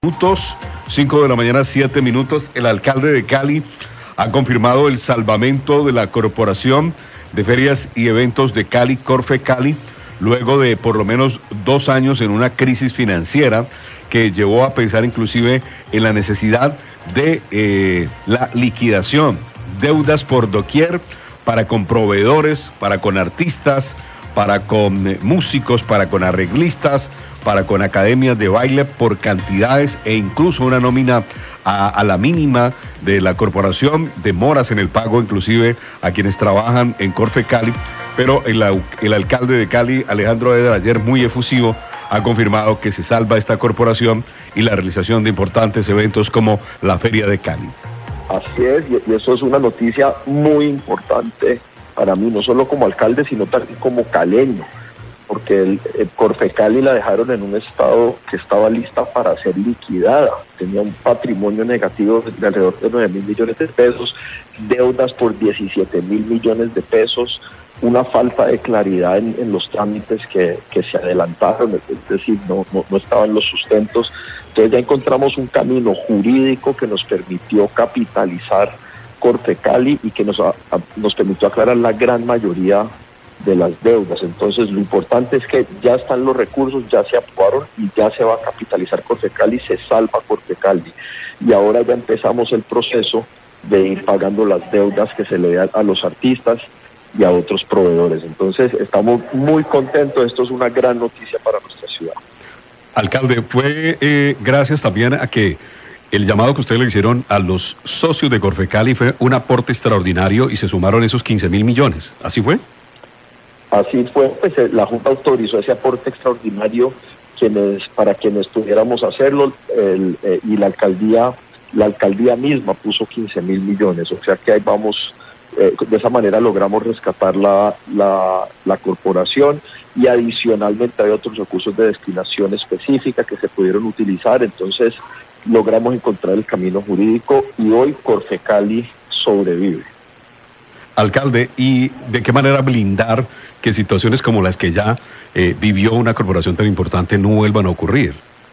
minutos, 5 de la mañana, 7 minutos. El alcalde de Cali ha confirmado el salvamento de la Corporación de Ferias y Eventos de Cali, Corfecali, luego de por lo menos 2 años en una crisis financiera que llevó a pensar inclusive en la necesidad de la liquidación, deudas por doquier, para con proveedores, para con artistas, para con músicos, para con arreglistas, para con academias de baile por cantidades e incluso una nómina a la mínima de la corporación, demoras en el pago inclusive a quienes trabajan en Corfecali, pero el alcalde de Cali, Alejandro Eder, ayer muy efusivo, ha confirmado que se salva esta corporación y la realización de importantes eventos como la Feria de Cali. Así es, y eso es una noticia muy importante para mí, no solo como alcalde, sino también como caleño, porque el Corfecali la dejaron en un estado que estaba lista para ser liquidada, tenía un patrimonio negativo de alrededor de 9.000 millones de pesos, deudas por 17.000 millones de pesos, una falta de claridad en los trámites que se adelantaron, es decir, no estaban los sustentos. Entonces ya encontramos un camino jurídico que nos permitió capitalizar Corfecali y que nos permitió aclarar la gran mayoría de las deudas. Entonces lo importante es que ya están los recursos, ya se aprobaron y ya se va a capitalizar Corfecali, se salva Corfecali. Y ahora ya empezamos el proceso de ir pagando las deudas que se le dan a los artistas y a otros proveedores. Entonces estamos muy contentos, esto es una gran noticia para nuestra ciudad. Alcalde, fue gracias también a que el llamado que ustedes le hicieron a los socios de Corfecali fue un aporte extraordinario y se sumaron esos 15.000 millones, ¿así fue? Así fue, pues la Junta autorizó ese aporte extraordinario para quienes pudiéramos hacerlo, y la alcaldía misma puso 15.000 millones, o sea que ahí vamos, de esa manera logramos rescatar la corporación, y adicionalmente hay otros recursos de destinación específica que se pudieron utilizar, entonces logramos encontrar el camino jurídico y hoy Corfecali sobrevive. Alcalde, ¿y de qué manera blindar que situaciones como las que ya vivió una corporación tan importante no vuelvan a ocurrir?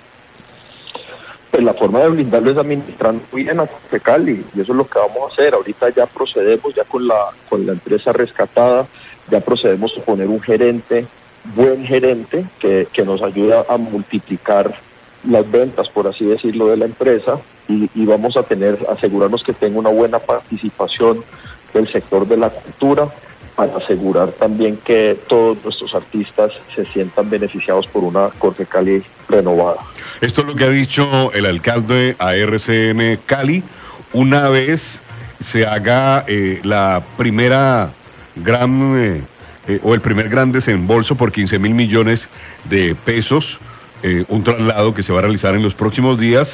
Pues la forma de blindarlo es administrando bien a Corfecali, y eso es lo que vamos a hacer. Ahorita ya procedemos, ya con la empresa rescatada, ya procedemos a poner un gerente, buen gerente, que nos ayuda a multiplicar las ventas, por así decirlo, de la empresa, y vamos a asegurarnos que tenga una buena participación del sector de la cultura, para asegurar también que todos nuestros artistas se sientan beneficiados por una Corfecali renovada. Esto es lo que ha dicho el alcalde a RCN Cali, una vez se haga la primera gran o el primer gran desembolso por 15.000 millones de pesos, un traslado que se va a realizar en los próximos días,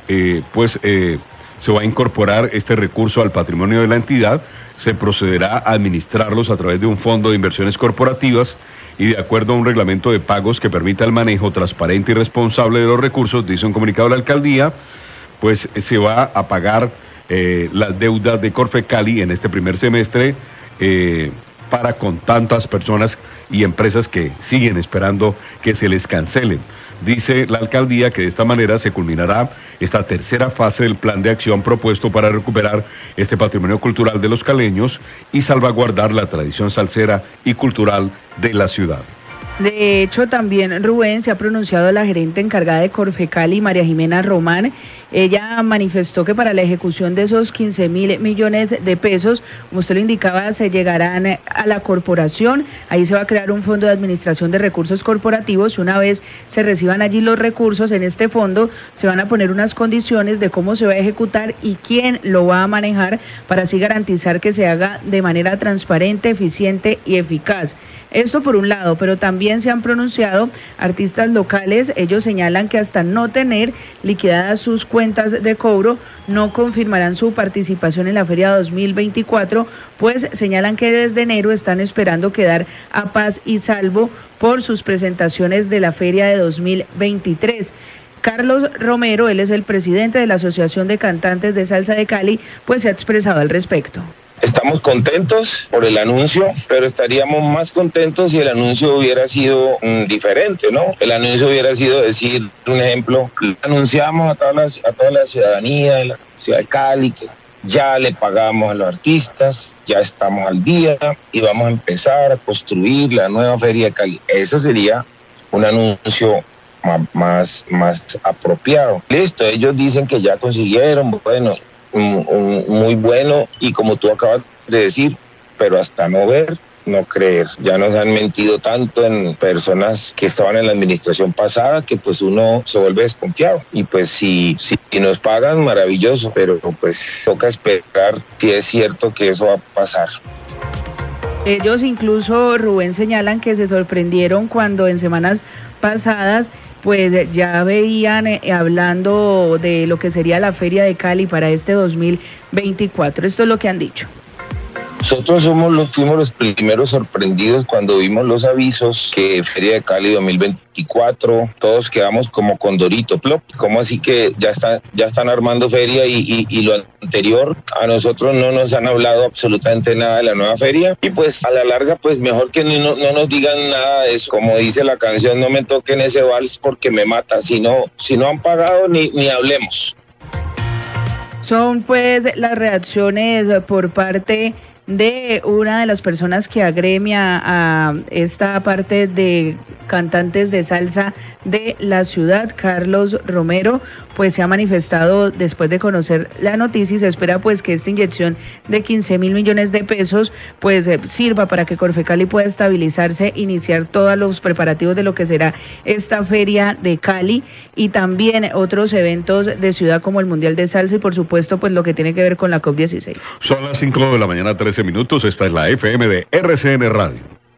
se va a incorporar este recurso al patrimonio de la entidad, se procederá a administrarlos a través de un fondo de inversiones corporativas y de acuerdo a un reglamento de pagos que permita el manejo transparente y responsable de los recursos, dice un comunicado de la alcaldía, pues se va a pagar las deudas de Corfecali en este primer semestre para con tantas personas y empresas que siguen esperando que se les cancelen. Dice la alcaldía que de esta manera se culminará esta tercera fase del plan de acción propuesto para recuperar este patrimonio cultural de los caleños y salvaguardar la tradición salsera y cultural de la ciudad. De hecho, también Rubén se ha pronunciado la gerente encargada de Corfecali, María Jimena Román. Ella manifestó que para la ejecución de esos 15.000 millones de pesos, como usted lo indicaba, se llegarán a la corporación. Ahí se va a crear un fondo de administración de recursos corporativos y una vez se reciban allí los recursos en este fondo, se van a poner unas condiciones de cómo se va a ejecutar y quién lo va a manejar para así garantizar que se haga de manera transparente, eficiente y eficaz. Esto por un lado, pero también se han pronunciado artistas locales. Ellos señalan que hasta no tener liquidadas sus cuentas de cobro, no confirmarán su participación en la Feria 2024, pues señalan que desde enero están esperando quedar a paz y salvo por sus presentaciones de la Feria de 2023. Carlos Romero, él es el presidente de la Asociación de Cantantes de Salsa de Cali, pues se ha expresado al respecto. Estamos contentos por el anuncio, pero estaríamos más contentos si el anuncio hubiera sido diferente, ¿no? El anuncio hubiera sido decir, un ejemplo, anunciamos a toda la ciudadanía de la ciudad de Cali que ya le pagamos a los artistas, ya estamos al día y vamos a empezar a construir la nueva Feria de Cali. Eso sería un anuncio más apropiado. Listo, ellos dicen que ya consiguieron, bueno, muy bueno, y como tú acabas de decir, pero hasta no ver, no creer. Ya nos han mentido tanto en personas que estaban en la administración pasada que pues uno se vuelve desconfiado. Y pues si nos pagan, maravilloso, pero pues toca esperar si es cierto que eso va a pasar. Ellos incluso, Rubén, señalan que se sorprendieron cuando en semanas pasadas pues ya veían hablando de lo que sería la Feria de Cali para este 2024. Esto es lo que han dicho. Nosotros fuimos los primeros sorprendidos cuando vimos los avisos que Feria de Cali 2024, todos quedamos como condorito, plop. ¿Cómo así que ya están armando feria y lo anterior? A nosotros no nos han hablado absolutamente nada de la nueva feria, y pues a la larga pues mejor que no nos digan nada de eso. Como dice la canción, no me toquen ese vals porque me mata. Si no han pagado, ni hablemos. Son pues las reacciones por parte de una de las personas que agremia a esta parte de cantantes de salsa de la ciudad, Carlos Romero, pues se ha manifestado después de conocer la noticia, y se espera pues que esta inyección de 15.000 millones de pesos pues sirva para que Corfecali pueda estabilizarse, iniciar todos los preparativos de lo que será esta feria de Cali y también otros eventos de ciudad como el Mundial de Salsa y por supuesto pues lo que tiene que ver con la COP16. Son las 5 de la mañana, 13 minutos. Esta es la FM de RCN Radio.